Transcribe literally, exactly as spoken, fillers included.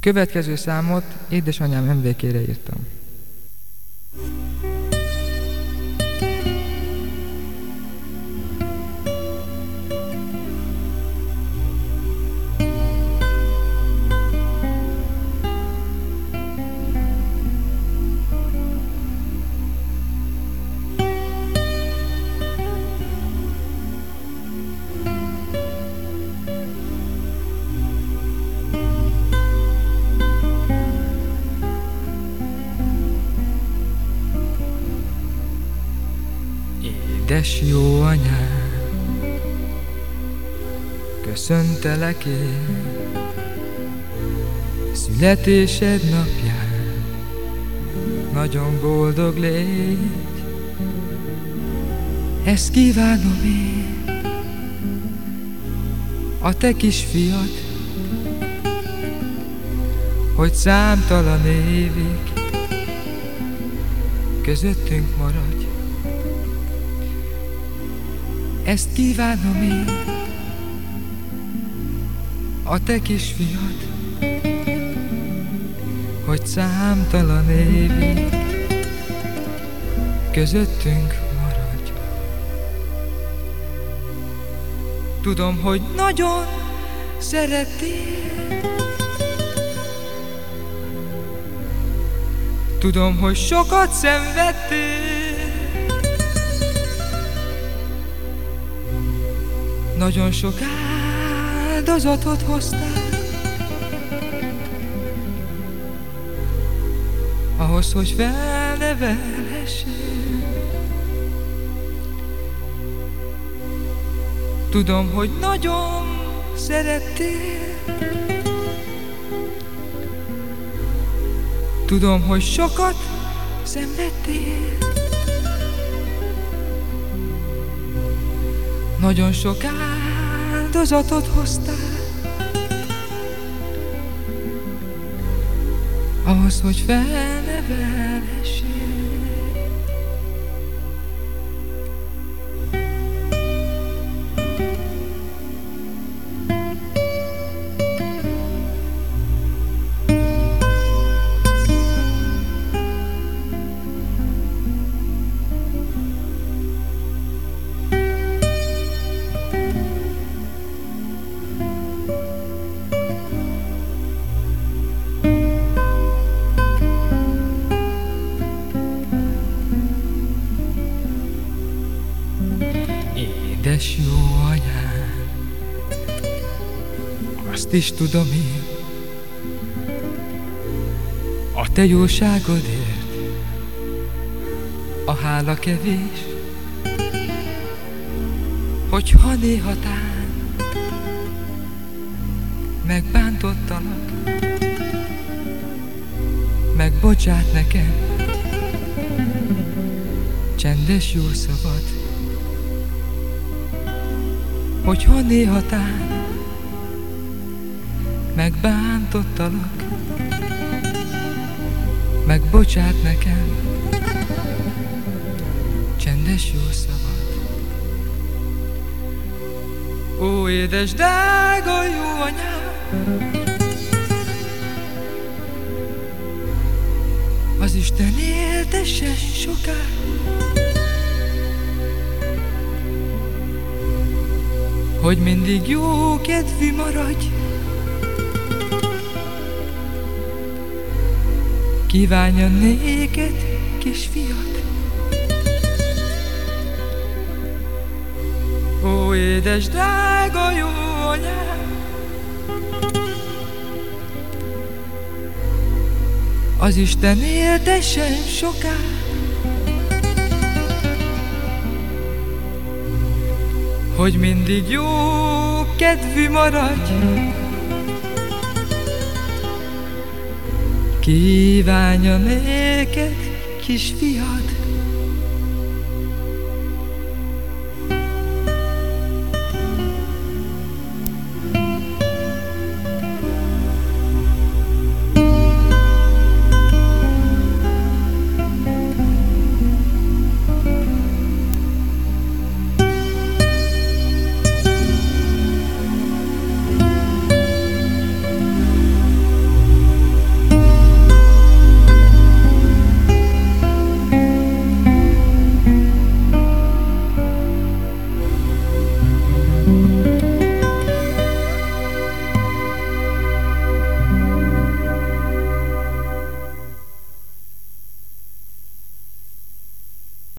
következő számot édesanyám emlékére írtam. Édes jó anyám, köszöntelek én születésed napján, nagyon boldog légy, ezt kívánom én, a te kisfiad, hogy számtalan évig közöttünk maradj. Ezt kívánom én, a te kisfiad, hogy számtalan évig közöttünk maradj. Tudom, hogy nagyon szerettél, tudom, hogy sokat szenvedtél, nagyon sok áldozatot hoztál, ahhoz, hogy felnevelhessél. Tudom, hogy nagyon szerettél, tudom, hogy sokat szenvedtél, nagyon sok áldozatot hoztál, ahhoz, hogy felnevelhessél. Édes jó anyám, azt is tudom én, a te jóságodért a hála kevés, hogyha néha tán megbántottalak, megbocsát nekem csendes jó szavad. Hogyha néha tán megbántottalak, megbocsát nekem csendes jó szavad. Ó, édes, drága jó anyám, az Isten éltessen sokáig, hogy mindig jó kedvű maradj. Kívánja néked, kisfiad. Ó, édes, drága jó anyám, az Isten éltessen sokáig, hogy mindig jó kedvű maradj. Kívánja néked, kisfiad.